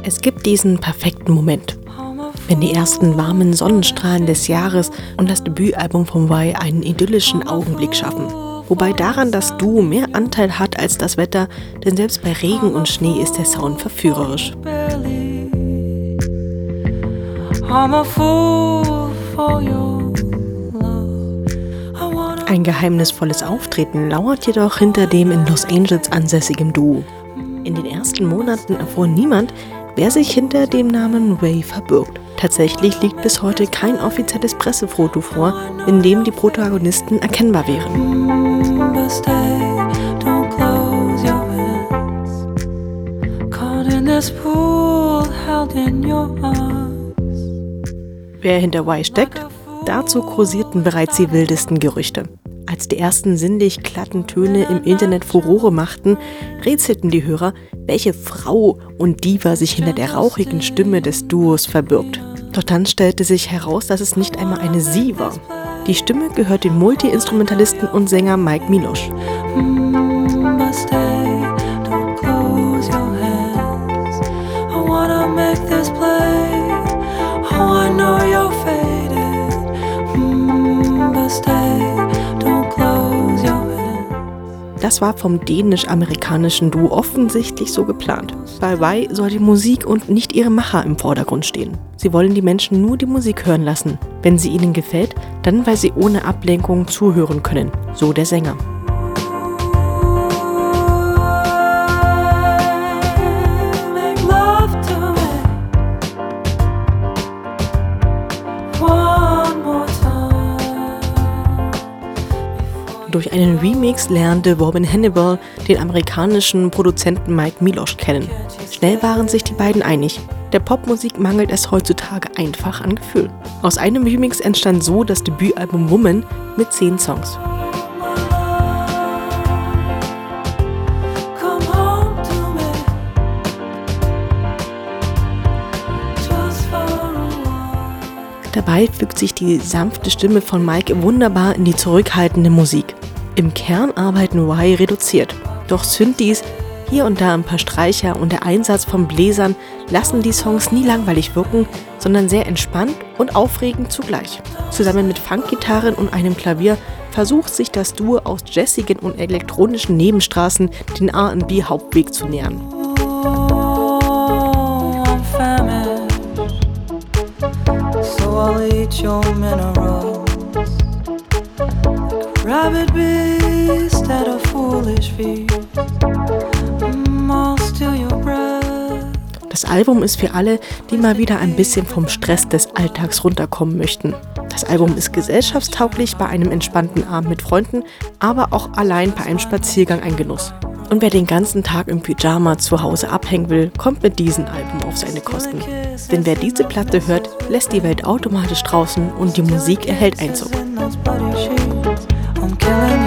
Es gibt diesen perfekten Moment, wenn die ersten warmen Sonnenstrahlen des Jahres und das Debütalbum von Y einen idyllischen Augenblick schaffen. Wobei daran das Duo mehr Anteil hat als das Wetter, denn selbst bei Regen und Schnee ist der Sound verführerisch. Ein geheimnisvolles Auftreten lauert jedoch hinter dem in Los Angeles ansässigen Duo. In den ersten Monaten erfuhr niemand, wer sich hinter dem Namen Y verbirgt. Tatsächlich liegt bis heute kein offizielles Pressefoto vor, in dem die Protagonisten erkennbar wären. Wer hinter Y steckt? Dazu kursierten bereits die wildesten Gerüchte. Als die ersten sinnlich glatten Töne im Internet Furore machten, rätselten die Hörer, welche Frau und Diva sich hinter der rauchigen Stimme des Duos verbirgt. Doch dann stellte sich heraus, dass es nicht einmal eine sie war. Die Stimme gehört dem Multi-Instrumentalisten und Sänger Mike Milosh. Das war vom dänisch-amerikanischen Duo offensichtlich so geplant. Bei Y soll die Musik und nicht ihre Macher im Vordergrund stehen. Sie wollen die Menschen nur die Musik hören lassen. Wenn sie ihnen gefällt, dann weil sie ohne Ablenkung zuhören können, so der Sänger. Durch einen Remix lernte Robin Hannibal den amerikanischen Produzenten Mike Milosh kennen. Schnell waren sich die beiden einig. Der Popmusik mangelt es heutzutage einfach an Gefühl. Aus einem Remix entstand so das Debütalbum Woman mit 10 Songs. Dabei fügt sich die sanfte Stimme von Mike wunderbar in die zurückhaltende Musik. Im Kern arbeiten Y reduziert, doch Synthes, hier und da ein paar Streicher und der Einsatz von Bläsern lassen die Songs nie langweilig wirken, sondern sehr entspannt und aufregend zugleich. Zusammen mit Funkgitarren und einem Klavier versucht sich das Duo aus jazzigen und elektronischen Nebenstraßen den R&B-Hauptweg zu nähern. I'll eat your minerals. Rabbit beast at a foolish feast. I'll steal your breath. Das Album ist für alle, die mal wieder ein bisschen vom Stress des Alltags runterkommen möchten. Das Album ist gesellschaftstauglich bei einem entspannten Abend mit Freunden, aber auch allein bei einem Spaziergang ein Genuss. Und wer den ganzen Tag im Pyjama zu Hause abhängen will, kommt mit diesem Album auf seine Kosten. Denn wer diese Platte hört, lässt die Welt automatisch draußen und die Musik erhält Einzug.